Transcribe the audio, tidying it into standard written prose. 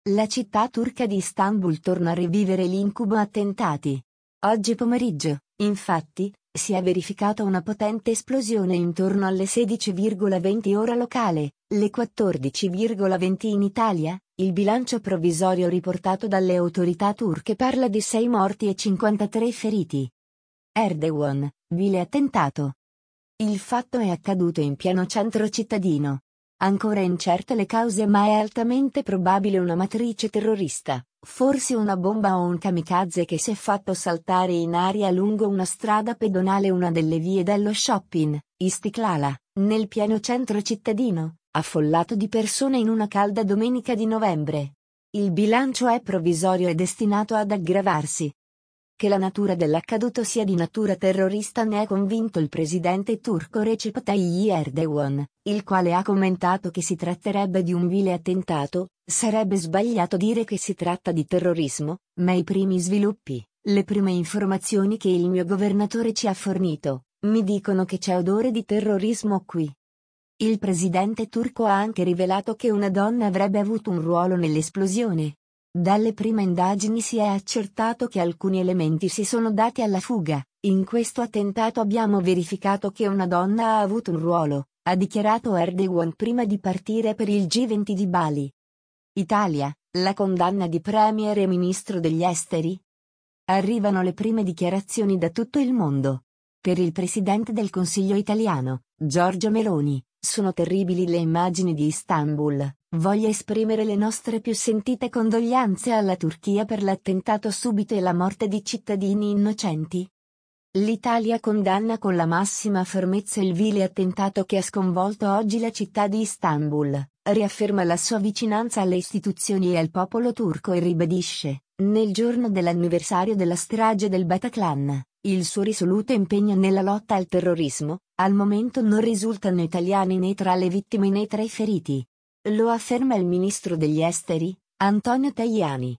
La città turca di Istanbul torna a rivivere l'incubo attentati. Oggi pomeriggio, infatti, si è verificata una potente esplosione intorno alle 16,20 ora locale, le 14,20 in Italia. Il bilancio provvisorio riportato dalle autorità turche parla di 6 morti e 53 feriti. Erdogan, vile attentato. Il fatto è accaduto in pieno centro cittadino. Ancora incerte le cause, ma è altamente probabile una matrice terrorista, forse una bomba o un kamikaze che si è fatto saltare in aria lungo una strada pedonale, una delle vie dello shopping, Istiklal, nel pieno centro cittadino, affollato di persone in una calda domenica di novembre. Il bilancio è provvisorio e destinato ad aggravarsi. Che la natura dell'accaduto sia di natura terrorista ne è convinto il presidente turco Recep Tayyip Erdogan, il quale ha commentato che si tratterebbe di un vile attentato. Sarebbe sbagliato dire che si tratta di terrorismo, ma i primi sviluppi, le prime informazioni che il mio governatore ci ha fornito, mi dicono che c'è odore di terrorismo qui. Il presidente turco ha anche rivelato che una donna avrebbe avuto un ruolo nell'esplosione. Dalle prime indagini si è accertato che alcuni elementi si sono dati alla fuga. In questo attentato abbiamo verificato che una donna ha avuto un ruolo, ha dichiarato Erdogan prima di partire per il G20 di Bali. Italia, la condanna di Premier e Ministro degli Esteri? Arrivano le prime dichiarazioni da tutto il mondo. Per il Presidente del Consiglio italiano, Giorgia Meloni, sono terribili le immagini di Istanbul. Voglio esprimere le nostre più sentite condoglianze alla Turchia per l'attentato subito e la morte di cittadini innocenti. L'Italia condanna con la massima fermezza il vile attentato che ha sconvolto oggi la città di Istanbul, riafferma la sua vicinanza alle istituzioni e al popolo turco e ribadisce, nel giorno dell'anniversario della strage del Bataclan, il suo risoluto impegno nella lotta al terrorismo. Al momento non risultano italiani né tra le vittime né tra i feriti. Lo afferma il ministro degli esteri, Antonio Tajani.